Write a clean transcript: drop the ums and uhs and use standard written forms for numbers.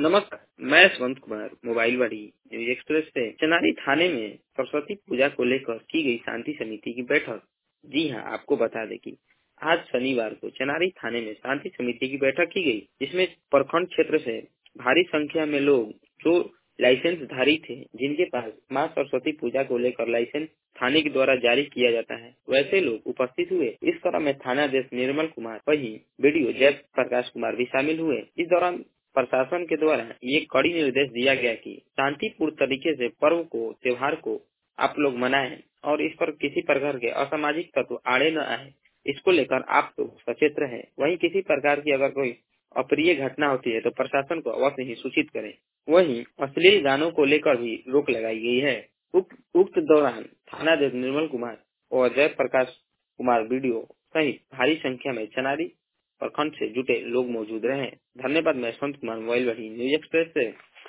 नमस्कार। मैं यशवंत कुमार मोबाइलवाड़ी न्यूज एक्सप्रेस से चनारी थाने में सरस्वती पूजा को लेकर की गई शांति समिति की बैठक। जी हां, आपको बता दें कि आज शनिवार को चनारी थाने में शांति समिति की बैठक की गई, जिसमें प्रखंड क्षेत्र से भारी संख्या में लोग जो लाइसेंस धारी थे, जिनके पास मां सरस्वती पूजा को लेकर लाइसेंस थाने के द्वारा जारी किया जाता है, वैसे लोग उपस्थित हुए। इस क्रम में थानाध्यक्ष निर्मल कुमार, वहीं बीडीओ जय प्रकाश कुमार भी शामिल हुए। इस दौरान प्रशासन के द्वारा ये कड़ी निर्देश दिया गया कि शांतिपूर्ण तरीके से पर्व को, त्योहार को आप लोग मनाएं और इस पर किसी प्रकार के असामाजिक तत्व आड़े न आए, इसको लेकर आप लोग सचेत रहें। वहीं किसी प्रकार की अगर कोई अप्रिय घटना होती है तो प्रशासन को अवश्य ही सूचित करें। वहीं अश्लील गानों को लेकर भी रोक लगाई गई है। उक्त दौरान थानाध्यक्ष निर्मल कुमार और जय प्रकाश कुमार वीडियो सहित भारी संख्या में चनारी प्रखंड से जुटे लोग मौजूद रहे। धन्यवाद। मैं यशवंत कुमार मोबाइलवाड़ी न्यूज एक्सप्रेस से।